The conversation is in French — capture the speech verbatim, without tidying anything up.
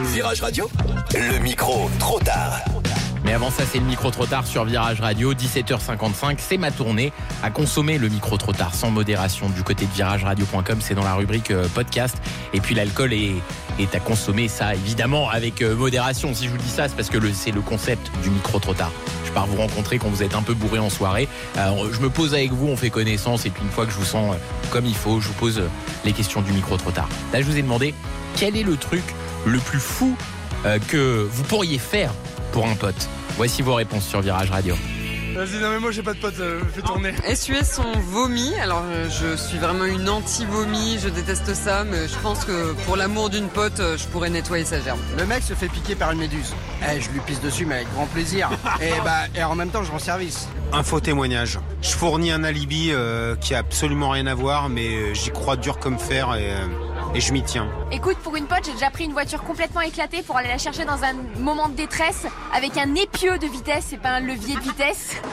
Virage Radio, le micro trop tard. Mais avant ça, c'est le micro trop tard sur Virage Radio, dix-sept heures cinquante-cinq. C'est ma tournée à consommer le micro trop tard sans modération du côté de virage radio point com. C'est dans la rubrique euh, podcast. Et puis l'alcool est, est à consommer, ça évidemment avec euh, modération. Si je vous dis ça, c'est parce que le, c'est le concept du micro trop tard. Je pars vous rencontrer quand vous êtes un peu bourré en soirée. Alors, je me pose avec vous, on fait connaissance. Et puis une fois que je vous sens euh, comme il faut, je vous pose euh, les questions du micro trop tard. Là, je vous ai demandé quel est le truc le plus fou euh, que vous pourriez faire pour un pote. Voici vos réponses sur Virage Radio. Vas-y, non mais moi j'ai pas de pote, euh, fais tourner. Essuyer son vomi, alors euh, je suis vraiment une anti-vomi, je déteste ça, mais je pense que pour l'amour d'une pote, euh, je pourrais nettoyer sa gerbe. Le mec se fait piquer par une méduse. Eh, je lui pisse dessus, mais avec grand plaisir. Et bah, et en même temps, je rends service. Un faux témoignage. Je fournis un alibi euh, qui a absolument rien à voir, mais euh, j'y crois dur comme fer et, euh, et je m'y tiens. Écoute, pour une pote, j'ai déjà pris une voiture complètement éclatée pour aller la chercher dans un moment de détresse avec un épieu de vitesse et pas un levier de vitesse.